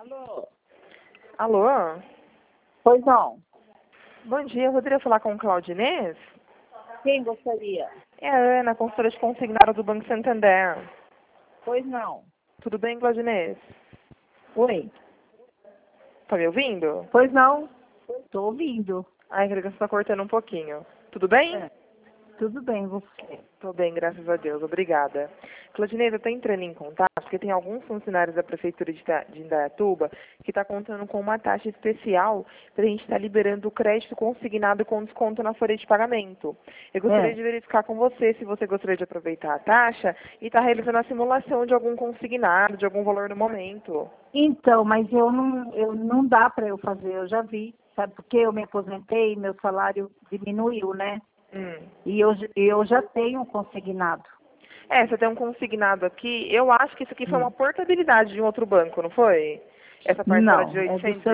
Alô? Alô? Pois não. Bom dia, eu poderia falar com o Claudinês? Quem gostaria? É a Ana, consultora de consignado do Banco Santander. Pois não. Tudo bem, Claudinês? Oi. Tá me ouvindo? Pois não. Estou ouvindo. Ai, a ligação tá cortando um pouquinho. Tudo bem? É. Tudo bem, você? Tô bem, graças a Deus. Obrigada. Claudinês, eu tô entrando em contato porque tem alguns funcionários da Prefeitura de Indaiatuba que tá contando com uma taxa especial pra gente estar liberando o crédito consignado com desconto na folha de pagamento. Eu gostaria de verificar com você se você gostaria de aproveitar a taxa e estar realizando a simulação de algum consignado, de algum valor no momento. Então, mas eu não dá para eu fazer, eu já vi. Sabe por quê? Eu me aposentei, meu salário diminuiu, né? E eu já tenho um consignado. É, você tem um consignado aqui. Eu acho que isso aqui foi uma portabilidade de um outro banco, não foi? Essa parcela de Não, é do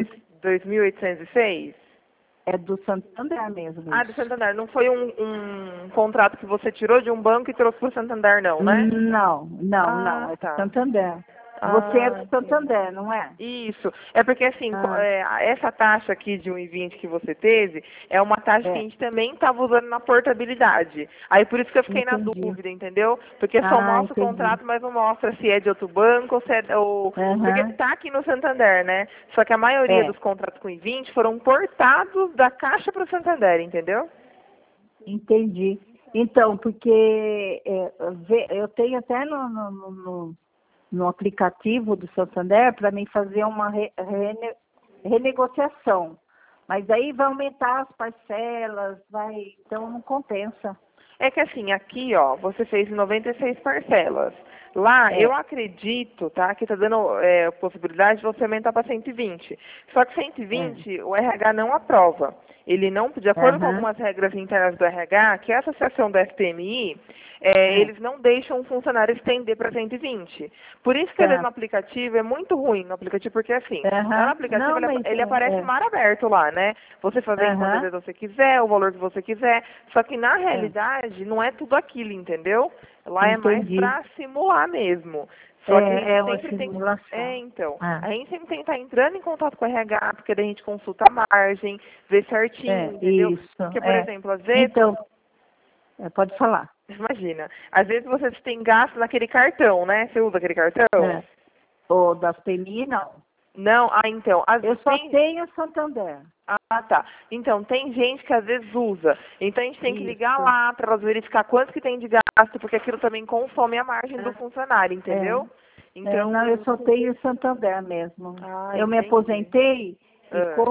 2.806? é do Santander mesmo Ah, do isso. Santander. Não foi um contrato que você tirou de um banco e trouxe para o Santander, não, né? Não, Ah, é do tá. Santander. Você é Ah, do entendi. Santander, não é? Isso. É porque, assim, Ah, essa taxa aqui de 1,20 que você teve é uma taxa que a é, gente também estava usando na portabilidade. Aí, por isso que eu fiquei na entendi. dúvida, entendeu? Porque só Ah, mostra o entendi. contrato, mas não mostra se é de outro banco ou se é... Ou... Porque Aham, tá aqui no Santander, né? Só que a maioria é, dos contratos com 1,20 foram portados da Caixa para o Santander, entendeu? entendi. Então, porque eu tenho até no aplicativo do Santander para mim fazer uma renegociação. Mas aí vai aumentar as parcelas, então não compensa. É que assim, aqui, ó, você fez 96 parcelas. Lá, eu É, acredito, tá, que tá dando possibilidade de você aumentar para 120. Só que é, 120, o RH não aprova. Ele não, de acordo com aham, algumas regras internas do RH, que é a associação da FPMI, é, eles não deixam o funcionário estender para 120. Por isso que às vezes tá, no aplicativo é muito ruim no aplicativo, porque assim, lá no aham, aplicativo não, mas ele aparece mar aberto lá, né? Você fazer em quantas aham, vezes você quiser, o valor que você quiser. Só que na é, realidade não é tudo aquilo, entendeu? Lá é mais entendi. para simular mesmo. Só que a É gente uma sempre tem. É, simulação. então. Ah, A gente sempre tem que estar entrando em contato com o RH, porque daí a gente consulta a margem, vê certinho, entendeu? isso, Porque, por exemplo, às vezes, Então, pode falar. imagina, às vezes você tem gasto naquele cartão, né? Você usa aquele cartão? É. O das PMI, não. Não? Ah, então. Eu só Tem. tenho Santander. Ah, tá. Então, tem gente que às vezes usa. Então, a gente tem que ligar Isso. lá para elas verificar quanto que tem de gasto, porque aquilo também consome a margem do funcionário, É. entendeu? Não, eu Então, só tenho Santander mesmo. ah, Eu me entendi. aposentei e Ah,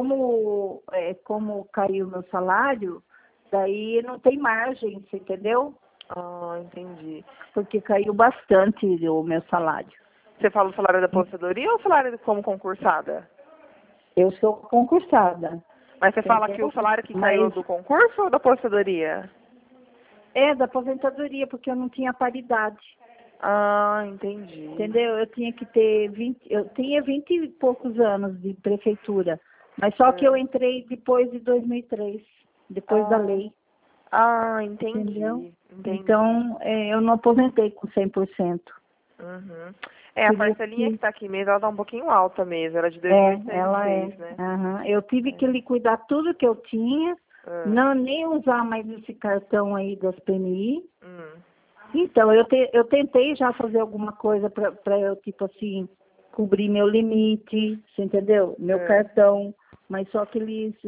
como caiu meu salário, daí não tem margem, você entendeu? entendi. Porque caiu bastante o meu salário. Você fala o salário da aposentadoria ou o salário como concursada? Eu sou concursada, Mas você fala que o entendeu? salário que caiu Mas do concurso ou da aposentadoria? é da aposentadoria, porque eu não tinha paridade. Ah, entendi. Entendeu? Eu tinha que ter 20, eu tinha 20 e poucos anos de prefeitura, mas só que eu Ah, entrei depois de 2003, depois da ah, lei, entendeu? entendi. Entendi. Então, eu não aposentei com 100%. Uhum. É, a Por isso parcelinha que que, tá aqui mesmo, ela tá um pouquinho alta mesmo, era de dois mil oitocentos e ela é. seis, né? Aham. Eu tive que É. liquidar tudo que eu tinha, Ah, não nem usar mais esse cartão aí das PMI. hum, Então, eu tentei já fazer alguma coisa para eu, tipo assim, cobrir meu limite, você entendeu? Meu ah. cartão, mas só que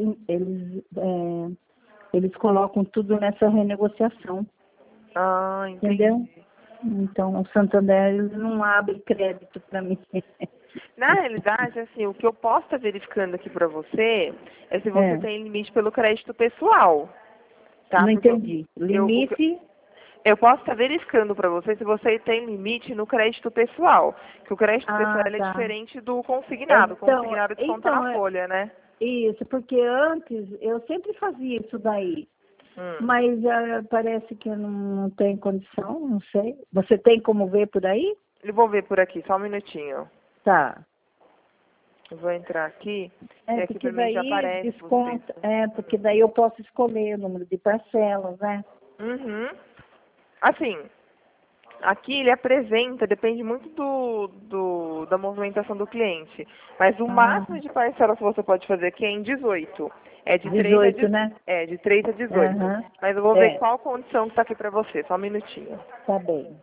eles colocam tudo nessa renegociação, Ah, entendeu? entendi. Então, o Santander eles não abre crédito para mim. Na realidade, assim, o que eu posso estar verificando aqui pra você é se você É, tem limite pelo crédito pessoal, tá? não Porque entendi. o que Limite, eu posso estar verificando para você se você tem limite no crédito pessoal, que o crédito pessoal ele é tá. diferente do consignado. O Então, consignado desconta na então, folha, né? isso, porque antes eu sempre fazia isso daí. Hum. Mas parece que eu não tenho condição, não sei. Você tem como ver por aí? Eu vou ver por aqui, só um minutinho. Tá. Eu vou entrar aqui e aqui Porque para mim já daí aparece você tem. desconta, porque daí eu posso escolher o número de parcelas, né? Uhum. Assim, Aqui ele apresenta, depende muito da movimentação do cliente. Mas o máximo de parcelas que você pode fazer aqui é em 18. É de 18, né? de 3 a 18. Aham. Mas eu vou ver qual condição que está aqui para você. Só um minutinho. Tá bem.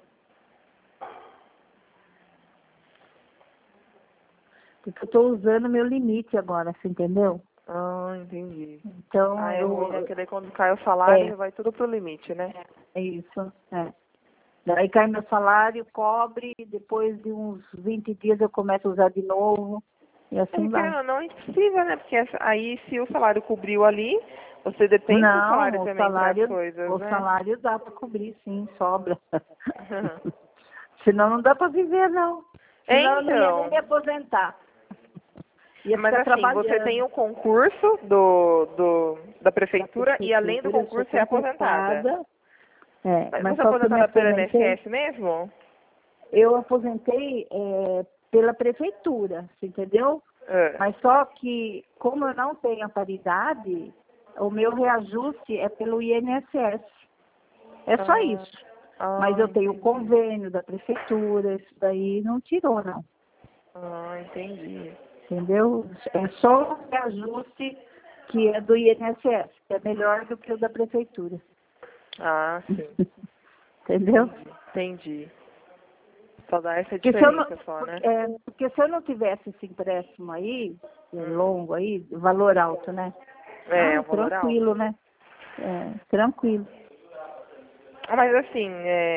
Porque eu estou usando meu limite agora, você entendeu? Ah, entendi. Então, É ruim, né? Porque daí quando cai o salário, vai tudo pro limite, né? É isso, Daí cai meu salário, cobre, depois de uns 20 dias eu começo a usar de novo, e assim vai. Não é possível, né? Porque aí se o salário cobriu ali, você depende do salário Não, também para as coisas, o né? salário dá para cobrir, sim, sobra. Senão não dá para viver, não. Senão eu não ia nem me aposentar. Mas assim, você tem o concurso da prefeitura e além do concurso é aposentada. Mas você é só que eu me aposentada pelo aposentei, INSS mesmo? eu aposentei pela prefeitura, você entendeu? Mas só que, como eu não tenho a paridade, o meu reajuste é pelo INSS. É só isso. Mas eu tenho o convênio da prefeitura, isso daí não tirou, não. Ah, entendi. Entendeu? É só o reajuste que é do INSS, que é melhor do que o da prefeitura. Ah, sim. Entendeu? Entendi. Só dá essa diferença só, né? Porque se eu não tivesse esse empréstimo aí, longo aí, valor alto, né? O valor tranquilo, alto. né? Tranquilo. Mas assim,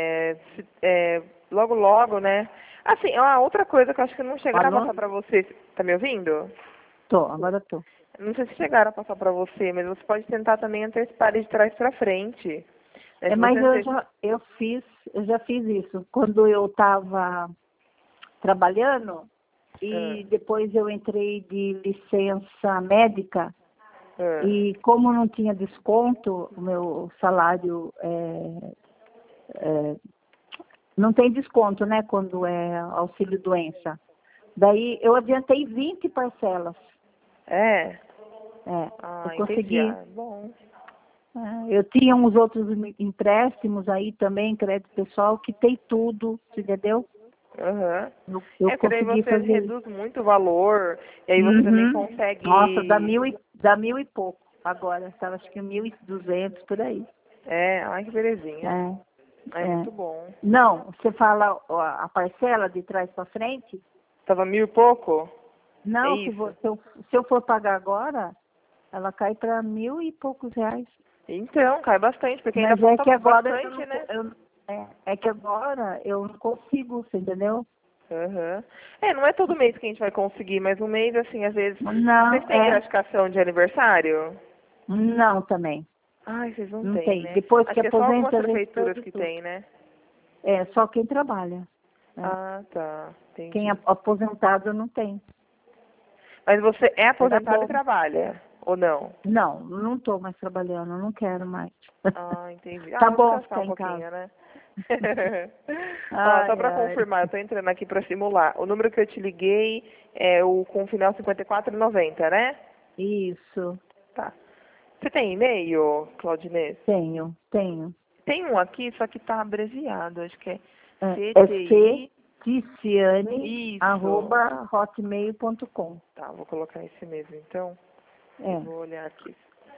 logo logo, né? Assim, outra coisa que eu acho que não chegaram a passar pra você. Tá me ouvindo? Agora tô. Não sei se chegaram a passar pra você, mas você pode tentar também antecipar de trás pra frente. Né? Mas eu já fiz isso. Quando eu estava trabalhando e depois eu entrei de licença médica e como não tinha desconto, o meu salário não tem desconto, né, quando é auxílio doença. Daí eu adiantei 20 parcelas. Eu consegui. Bom. Eu tinha uns outros empréstimos aí também, crédito pessoal, que tem tudo, entendeu? Eu daí consegui você fazer reduz muito o valor, e aí você também consegue... Nossa, dá mil e pouco agora, estava acho que 1.200 por aí. Ai que belezinha. Muito bom. Não, você fala a parcela de trás para frente? Tava 1.000 e pouco? Não, se eu for pagar agora, ela cai para 1.000 e poucos reais. Então, cai bastante, porque ainda Mas falta bastante, né? É que agora eu não consigo, você entendeu? Não é todo mês que a gente vai conseguir, mas um mês, assim, às vezes... Não, Vocês têm gratificação de aniversário? Não, também. Ai, vocês não Não têm, tem. né? Depois Acho que que é só algumas aposenta, a gente prefeituras perde que tudo. tem, né? Só quem trabalha. Ah, tá. Entendi. Quem é aposentado não tem. Mas você é Era aposentado e trabalha, ou não? Não estou mais trabalhando, não quero mais. Ah, entendi. Tá Vou bom descansar ficar um em pouquinho, casa. né? Só para confirmar, eu tô entrando aqui para simular. O número que eu te liguei é o com final 5490, né? Isso. Tá. Você tem e-mail, Claudinês? Tenho. Tem um aqui, só que tá abreviado, acho que é CTI. Isso. Ticiane@hotmail.com. Tá, vou colocar esse mesmo, então. Vou olhar aqui.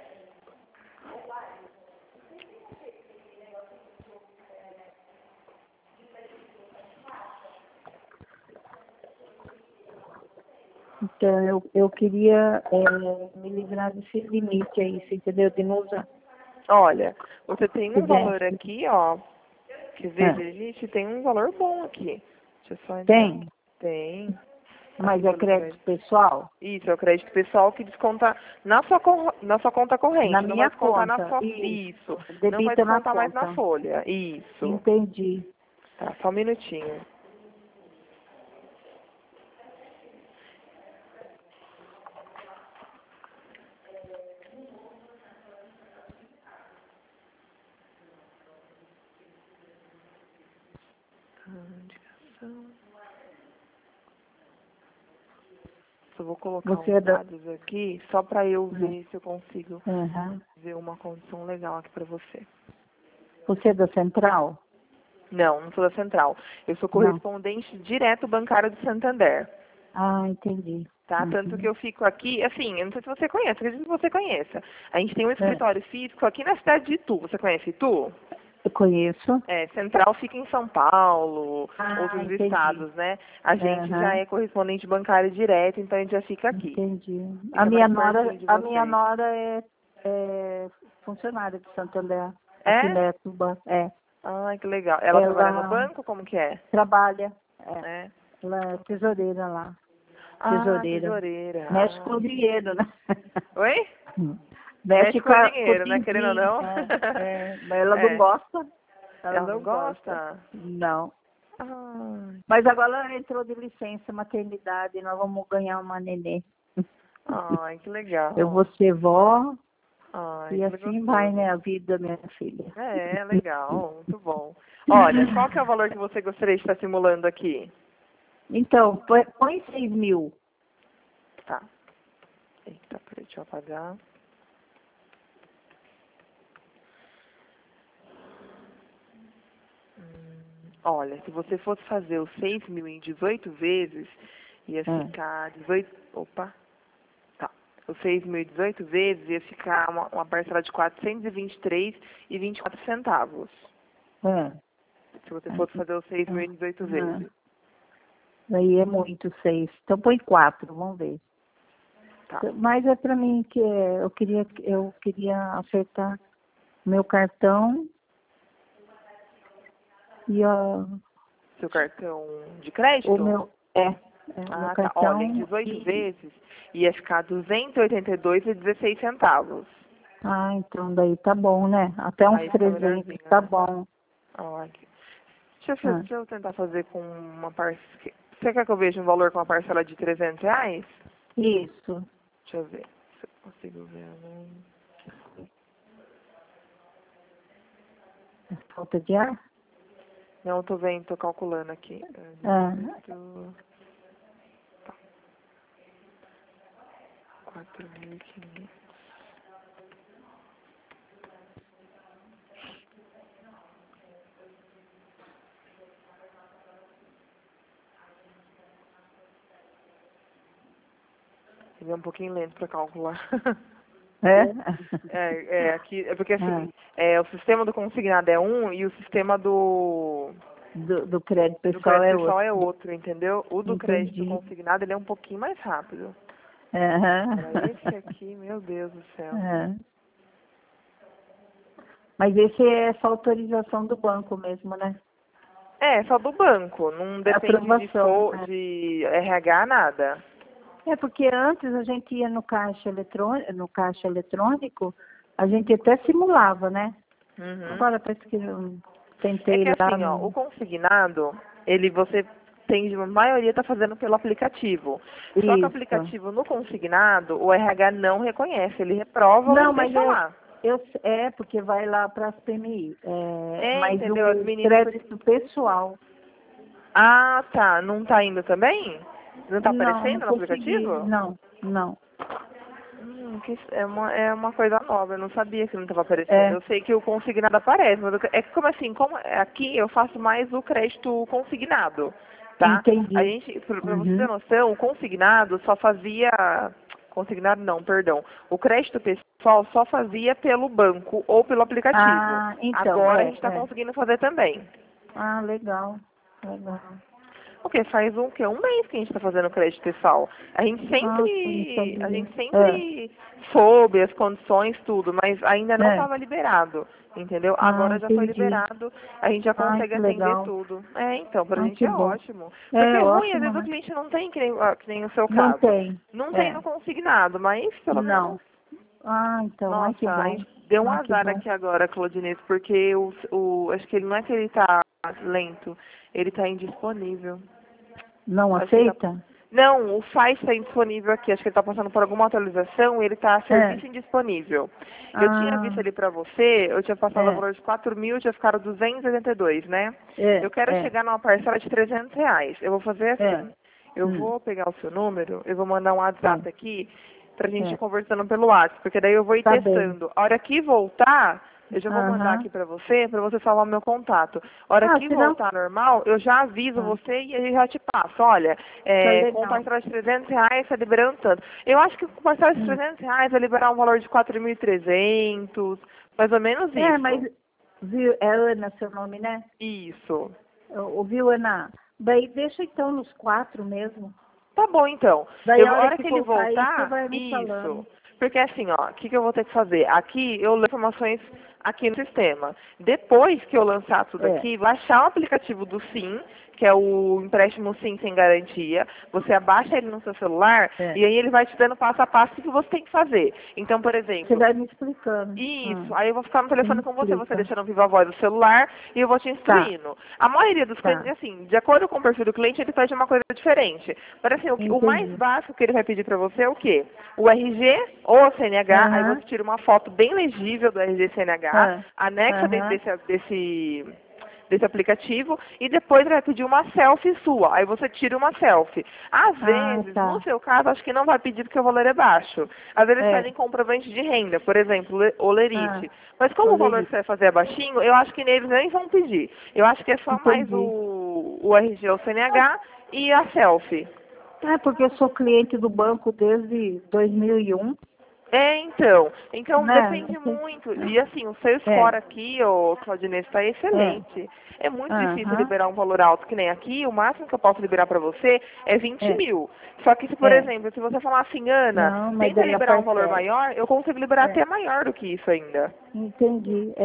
Então, eu queria me livrar desse limite aí, você entendeu? De não usar. Olha, você tem um valor aqui, ó. Quer ver, gente? Tem um valor bom aqui. Deixa eu só entrar. Tem. Mas é crédito pessoal? Isso, é o crédito pessoal que desconta na sua conta corrente. Na não minha vai descontar conta. na sua... Isso. Não vai Debita na descontar mais na conta. folha. Isso. Entendi. Tá, só um minutinho. Eu vou colocar os dados aqui só para eu ver se eu consigo ver uma condição legal aqui para você. Você é da Central? Não, não sou da Central. Eu sou correspondente direto bancário do Santander. Ah, entendi. Tá? Tanto que eu fico aqui, assim, eu não sei se você conhece, acredito que você conheça. A gente tem um escritório físico aqui na cidade de Itu. Você conhece Itu? Eu conheço. Central fica em São Paulo, outros Entendi. estados, né? A gente já é correspondente bancário direto, então a gente já fica aqui. Entendi. Fica A minha mais nora é funcionária de Santander. É? Aqui na Tuba. Ai, que legal. Ela trabalha no banco? Como que é? Trabalha. É. Ela é tesoureira lá. Tesoureira. Mexe com o dinheiro, né? Oi? Mexe com o com dinheiro, né? Querendo ou não. Mas ela não gosta. Ela não gosta? Não. Ah. Mas agora ela entrou de licença maternidade, nós vamos ganhar uma nenê. Ai, que legal. Eu vou ser vó. Ai, E assim vai, né, a vida, minha filha. Legal, muito bom. Olha, qual que é o valor que você gostaria de estar simulando aqui? Então, põe 6.000. Tá. Eita, peraí, deixa eu apagar. Olha, se você fosse fazer os 6.000 em 18 vezes, ia ficar 18... Opa! Tá. Os 6.000 em 18 vezes ia ficar uma parcela de 423,24 centavos. Se você fosse fazer os 6.000 em 18 vezes. Aí é muito, 6. Então põe 4, vamos ver. Tá. Mas é para mim que eu queria acertar meu cartão e seu cartão de crédito? O meu meu cartão. Olha, em 18 vezes ia ficar 282,16 centavos. Então daí tá bom, né? Até uns 300, tá bom. Olha. Deixa eu tentar fazer com uma parcela. Você quer que eu veja um valor com uma parcela de R$300? Isso. Deixa eu ver se eu consigo ver. Falta de ar? Não, eu tô vendo, tô calculando aqui. Tá. 4.500. Ele é um pouquinho lento para calcular. Aqui, porque assim, o sistema do consignado é um e o sistema do crédito pessoal é outro, entendeu? O do crédito consignado, ele é um pouquinho mais rápido. Esse aqui, meu Deus do céu. Mas esse é só autorização do banco mesmo, né? Só do banco, não depende de RH, nada. Porque antes a gente ia no caixa eletrônico, a gente até simulava, né? Agora parece que eu tentei lá. Assim, o consignado, você tem, a maioria está fazendo pelo aplicativo. Só que o aplicativo no consignado, o RH não reconhece, ele reprova ou deixa lá. Porque vai lá para as PMI. Mas entendeu? o crédito pessoal. Tá. Não está indo também? Não está aparecendo no aplicativo? Não. É uma coisa nova, eu não sabia que não estava aparecendo. Eu sei que o consignado aparece, mas como aqui eu faço mais o crédito consignado, tá? Entendi. A gente, pra você ter noção, o consignado só fazia... Consignado não, perdão. O crédito pessoal só fazia pelo banco ou pelo aplicativo. Então, agora a gente está conseguindo fazer também. Legal. Porque faz um mês que a gente está fazendo crédito pessoal. A gente sempre soube as condições, tudo, mas ainda não estava liberado, entendeu? Agora já foi liberado, a gente já consegue atender tudo. Então, pra gente é ótimo. Porque ruim, às vezes o cliente não tem, que nem o seu caso. Não tem no consignado, mas pelo menos... Então, nossa, que bom. A gente deu um azar aqui agora, Claudinete, porque acho que ele não é que ele tá lento, ele tá indisponível. Não aceita? Não, o FAI está indisponível aqui. Acho que ele está passando por alguma atualização e ele está serviço indisponível. Eu tinha visto ali para você, eu tinha passado o valor de 4.000, tinha ficado 282, né? Eu quero chegar numa parcela de R$300. Eu vou fazer assim. Eu vou pegar o seu número, eu vou mandar um WhatsApp aqui pra gente ir conversando pelo WhatsApp, porque daí eu vou ir testando. A hora que voltar, Eu já vou mandar aqui para você salvar o meu contato. A hora que voltar normal, eu já aviso você e eu já te passo. Olha, com um parcela de R$300 está liberando tanto. Eu acho que com parcela de R$300 vai liberar um valor de 4.300, mais ou menos isso. Mas, viu, é Ana seu nome, né? Isso. Viu, Ana? Daí deixa então nos 4 mesmo. Tá bom, então. Daí A hora que ele voltar, você vai me falando. Porque assim, ó, o que eu vou ter que fazer? Aqui eu lanço informações aqui no sistema. Depois que eu lançar tudo aqui, baixar o aplicativo do Sim, que é o empréstimo Sim sem garantia. Você abaixa ele no seu celular e aí ele vai te dando passo a passo o que você tem que fazer. Então, por exemplo... Você vai me explicando. Isso. Aí eu vou ficar no telefone com você deixando viva a voz do celular e eu vou te instruindo. A maioria dos clientes, assim, de acordo com o perfil do cliente, ele pede uma coisa diferente. Mas assim, o mais básico que ele vai pedir para você é o quê? O RG ou o CNH, aí você tira uma foto bem legível do RG CNH, anexa dentro desse aplicativo e depois ele vai pedir uma selfie sua. Aí você tira uma selfie. Às vezes, no seu caso, acho que não vai pedir porque o valor é baixo. Às vezes eles pedem comprovante de renda, por exemplo, Olerite. Mas como o valor que você vai fazer é baixinho, eu acho que neles nem vão pedir. Eu acho que é só mais o RG ou CNH e a selfie. Porque eu sou cliente do banco desde 2001. Então depende muito. E assim, o seu score aqui, Claudinei, está excelente. É muito difícil liberar um valor alto que nem aqui. O máximo que eu posso liberar para você é 20 mil. Só que se, por exemplo, se você falar assim, Ana, tenta liberar um valor maior, eu consigo liberar até maior do que isso ainda. Entendi.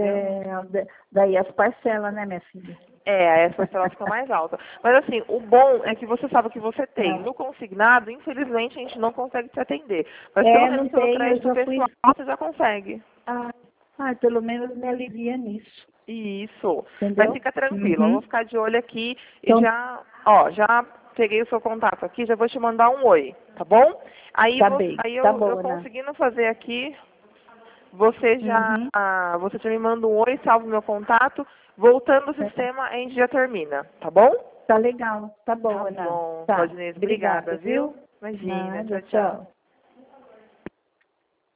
Daí as parcelas, né, minha filha? As parcelas ficam mais altas. Mas assim, o bom é que você sabe o que você tem. No consignado, infelizmente, a gente não consegue te atender. Mas pelo menos pelo crédito pessoal, você já consegue. Pelo menos me alivia nisso. Isso. Entendeu? Mas fica tranquilo. Eu vou ficar de olho aqui e já peguei o seu contato aqui, já vou te mandar um oi, tá bom? Aí, eu conseguindo fazer aqui, você já me manda um oi, salva o meu contato. Voltando ao sistema, a gente já termina, tá bom? Tá legal, tá bom, Ana. Tá bom, Claudinei, obrigada, viu? Imagina, tchau.